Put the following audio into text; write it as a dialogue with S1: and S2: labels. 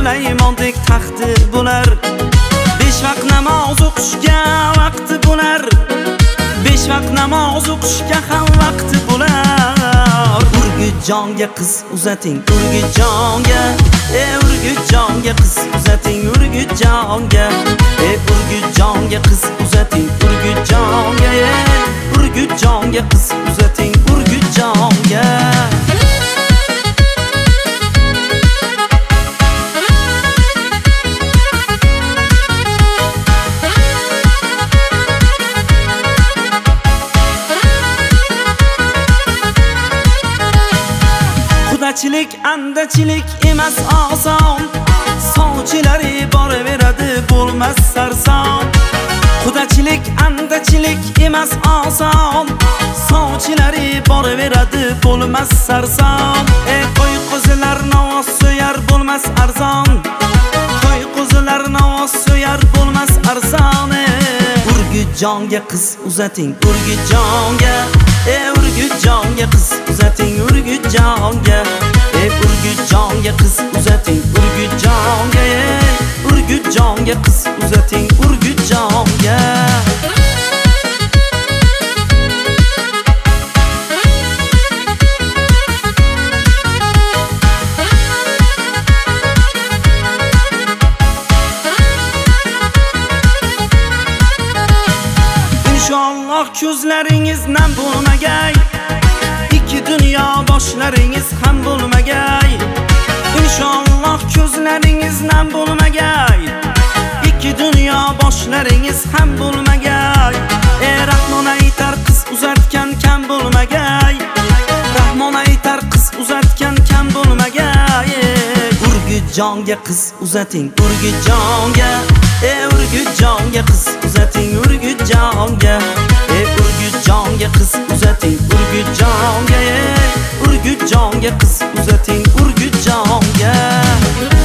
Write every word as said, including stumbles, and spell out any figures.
S1: Sulaymondek taxti bo'lar. Besh vaqt namoz o'qishga vaqti bo'lar. Besh vaqt namoz o'qishga ham vaqti bo'lar. Urgutjonga qiz uzating, Urgutjonga, ey Urgutjonga qiz uzating, Urgutjonga, ey Urgutjonga qiz uzating, Urgutjonga, ey Urgutjonga qiz uzating, Urgutjonga. Qudachilik andachilik emas oson, sovchilari boraveradi bo'lmas sarson. Qudachilik andachilik emas oson, sovchilari boraveradi bo'lmas sarson. Ey qo'y qo'zilar novoz so'yar bo'lmas arzon, qo'y qo'zilar novoz so'yar bo'lmas arzon. Urgutjonga qiz uzating, Urgutjonga, ey Urgutjonga qiz uzating, Urgutjonga, ey Urgutjonga qiz uzating, Urgutjonga, ey Urgutjonga qiz uzating, Urgutjonga. İnşallah ko'zlaringiz nam bo'lmagay, ikki dunyo boshlaringiz ham bo'lmagay. İnşallah ko'zlaringiz nam bo'lmagay, ikki dunyo boshlaringiz ham bo'lmagay. Ey Rahmon aytar qiz uzatgan kam bo'lmagay, Rahmon aytar qiz uzatgan kam bo'lmagay. Urgutjonga qiz uzating, Urgutjonga, ey Urgutjonga qiz uzating, Urgutjonga, ey Urgutjonga qiz uzating, Urgutjonga, ey Urgutjonga qiz uzating, Urgutjonga.